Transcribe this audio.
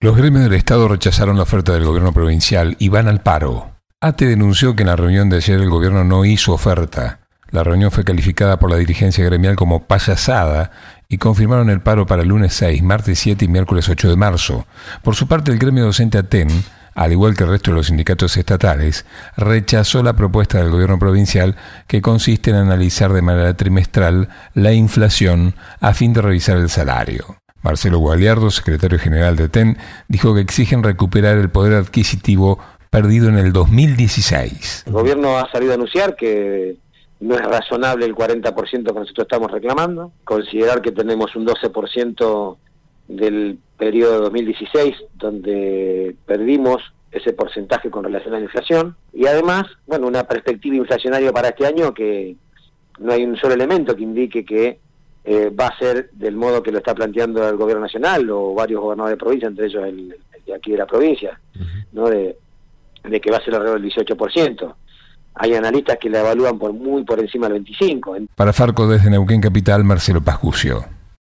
Los gremios del Estado rechazaron la oferta del gobierno provincial y van al paro. ATE denunció que en la reunión de ayer el gobierno no hizo oferta. La reunión fue calificada por la dirigencia gremial como payasada y confirmaron el paro para el lunes 6, martes 7 y miércoles 8 de marzo. Por su parte, el gremio docente ATEN, al igual que el resto de los sindicatos estatales, rechazó la propuesta del gobierno provincial que consiste en analizar de manera trimestral la inflación a fin de revisar el salario. Marcelo Gualiardo, secretario general de ATEN, dijo que exigen recuperar el poder adquisitivo perdido en el 2016. El gobierno ha salido a anunciar que no es razonable el 40% que nosotros estamos reclamando, considerar que tenemos un 12% del periodo de 2016, donde perdimos ese porcentaje con relación a la inflación, y además, bueno, una perspectiva inflacionaria para este año que no hay un solo elemento que indique que va a ser del modo que lo está planteando el gobierno nacional o varios gobernadores de provincia, entre ellos el de aquí de la provincia, ¿no? De que va a ser alrededor del 18%. Hay analistas que la evalúan muy por encima del 25%. Para Farco, desde Neuquén Capital, Marcelo Pascucio.